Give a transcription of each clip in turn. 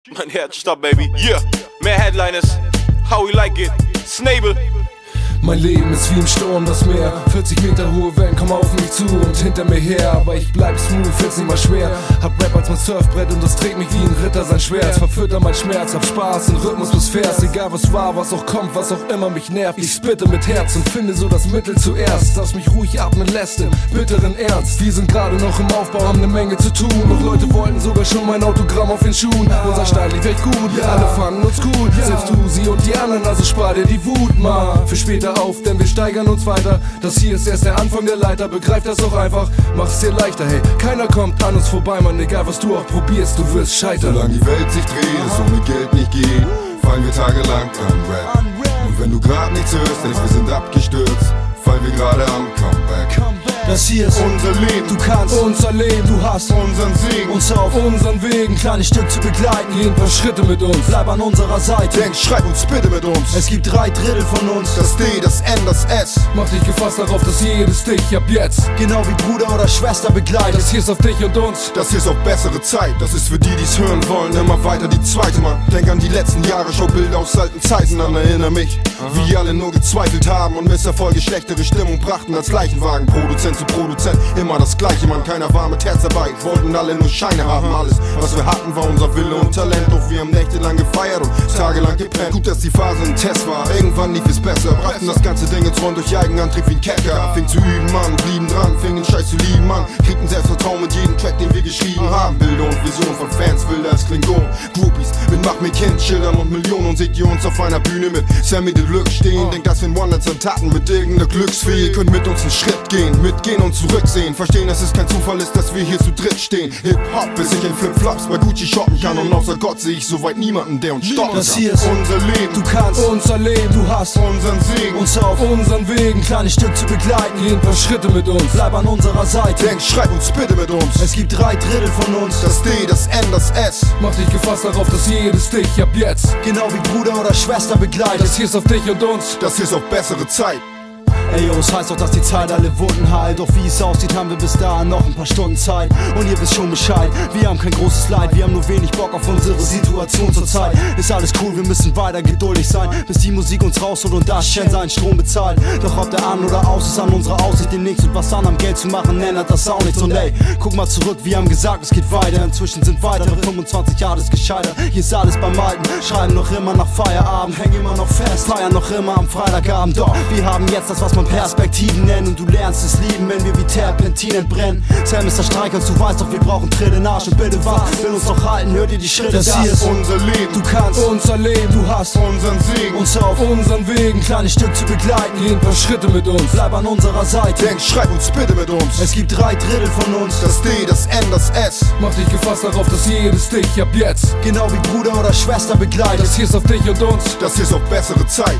Mein Herz stoppt, baby. Yeah, mehr Headliners. How we like it. Snable. Mein Leben ist wie im Sturm das Meer. 40 Meter hohe Wellen kommen auf mich zu und hinter mir her. Aber ich bleib smooth, find's nicht mal schwer. Hab Rap als mein Surfbrett und das trägt mich wie ein Ritter sein Schwert. Verfütter mein Schmerz, hab Spaß in Rhythmus bis Vers. Egal was war, was auch kommt, was auch immer mich nervt. Ich spitte mit Herz und finde so das Mittel zuerst, das mich ruhig atmen lässt im bitteren Ernst. Wir sind gerade noch im Aufbau, haben ne Menge zu tun. Doch Leute wollten sogar schon mein Autogramm auf den Schuhen. Unser Style lief echt gut, alle fanden uns gut. Selbst du, sie und die anderen, also spar dir die Wut mal für später auf, denn wir steigern uns weiter. Das hier ist erst der Anfang der Leiter, begreif das doch einfach, mach es dir leichter, hey. Keiner kommt an uns vorbei, Mann, egal was du auch probierst, du wirst scheitern. Solange die Welt sich dreht, es ohne Geld nicht geht, fallen wir tagelang am Rap. Und wenn du grad nichts hörst, denkst wir sind abgestürzt, fallen wir gerade am Comeback. Das hier ist unser Leben, du kannst unser Leben, du hast unseren Segen, uns auf unseren Wegen, kleines Stück zu begleiten, geh ein paar Schritte mit uns, bleib an unserer Seite. Denk, schreib uns bitte mit uns. Es gibt 3/3 von uns, das D, das N, das S. Mach dich gefasst darauf, dass jedes dich ab jetzt genau wie Bruder oder Schwester begleitet. Das hier ist auf dich und uns, das hier ist auf bessere Zeit. Das ist für die, die's hören wollen, immer weiter die zweite, Mann. Denk an die letzten Jahre, schau Bilder aus alten Zeiten an, erinnere mich, wie alle nur gezweifelt haben und Misserfolge schlechtere Stimmung brachten als Leichenwagen. Produzent zu Produzent, immer das gleiche, Mann, keiner war mit Herz dabei. Wollten alle nur Scheine haben, alles, was wir hatten, war unser Wille und Talent. Doch wir haben nächtelang gefeiert und tagelang gepennt. Gut, dass die Phase ein Test war, irgendwann lief es besser. Brachten das ganze Ding ins Rollen durch Eigenantrieb wie ein Kecker. Fing zu üben, Mann, blieben dran, fing den Scheiß zu lieben, Mann. Kriegten Selbstvertrauen mit jedem Track, den wir geschrieben haben. Bilder und Vision von Fans, wilder als Klingon. Groupies mit Mach mir Kind, Schildern und Millionen. Und seht ihr uns auf einer Bühne mit Sammy Deluxe stehen. Denkt, dass wir in One-Night Taten mit irgendeiner Glücksfee. Ihr könnt mit uns einen Schritt gehen, mitgehen und zurücksehen. Verstehen, dass es kein Zufall ist, dass wir hier zu dritt stehen. Hip-Hop, bis ich in Flipflops bei Gucci shoppen kann. Und außer Gott sehe ich soweit niemanden, der uns stoppen kann. Das hier ist unser Leben, du kannst unser Leben, du hast unseren Segen, uns auf unseren Wegen, kleines Stück zu begleiten, geh ein paar Schritte mit uns, bleib an unserer Seite. Denk, schreib uns bitte mit uns. Es gibt 3/3 von uns, das D, das N, das S. Mach dich gefasst darauf, dass jedes dich ab jetzt genau wie Bruder oder Schwester begleitet. Das hier ist auf dich und uns, das hier ist auf bessere Zeit. Ey, yo, es heißt doch, dass die Zeit alle Wunden heilt. Doch wie es aussieht, haben wir bis dahin noch ein paar Stunden Zeit. Und ihr wisst schon Bescheid, wir haben kein großes Leid. Wir haben nur wenig Bock auf unsere Situation zur Zeit. Ist alles cool, wir müssen weiter geduldig sein, bis die Musik uns rausholt und das Chen seinen Strom bezahlt. Doch ob der an oder aus ist an unserer Aussicht demnächst. Und was dann am Geld zu machen, ändert das auch nichts. Und ey, guck mal zurück, wir haben gesagt, es geht weiter. Inzwischen sind weitere 25 Jahre das gescheitert. Hier ist alles beim Alten, schreiben noch immer nach Feierabend, hängen immer noch fest, feiern noch immer am Freitagabend. Doch wir haben jetzt das, was man Perspektiven nennen, und du lernst es lieben, wenn wir wie Terpentin entbrennen. Sam ist der Streichholz, du weißt doch, wir brauchen Tritt in Arsch. Und bitte was, will uns doch halten, hört ihr die Schritte. Das hier ist unser Leben, du kannst unser Leben, du hast unseren Segen, uns auf unseren Wegen, kleines Stück zu begleiten, geh ein paar Schritte mit uns, bleib an unserer Seite. Denk, schreib uns bitte mit uns. Es gibt 3/3 von uns, das D, das N, das S. Mach dich gefasst darauf, dass jedes dich ab jetzt genau wie Bruder oder Schwester begleitet. Das hier ist auf dich und uns, das hier ist auf bessere Zeit.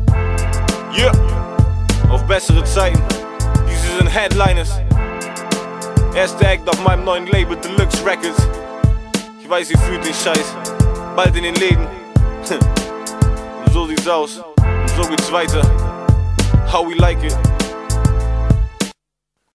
Yeah, auf bessere Zeiten. Diese sind Headliners. Erster Act auf meinem neuen Label Deluxe Records. Ich weiß, ihr fühlt den Scheiß. Bald in den Läden. Und so sieht's aus. Und so geht's weiter. How we like it.